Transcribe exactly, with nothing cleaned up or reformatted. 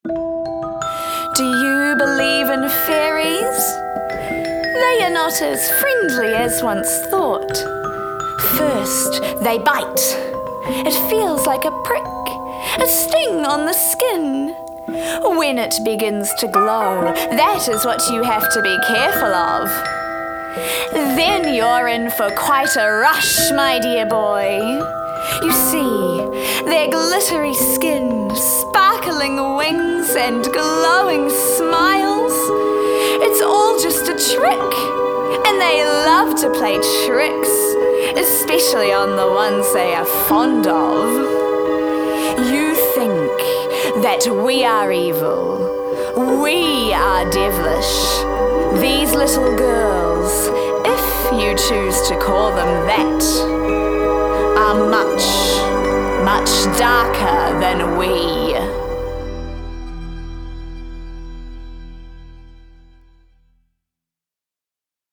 Do you believe in fairies? They are not as friendly as once thought. First, they bite. It feels like a prick, a sting on the skin. When it begins to glow, that is what you have to be careful of. Then you're in for quite a rush, my dear boy. You see, their glittery skin, sparkling wings, and glowing smiles. It's all just a trick, and they love to play tricks, especially on the ones they are fond of. You think that we are evil, we are devilish. These little girls, if you choose to call them that, are much, much darker than we.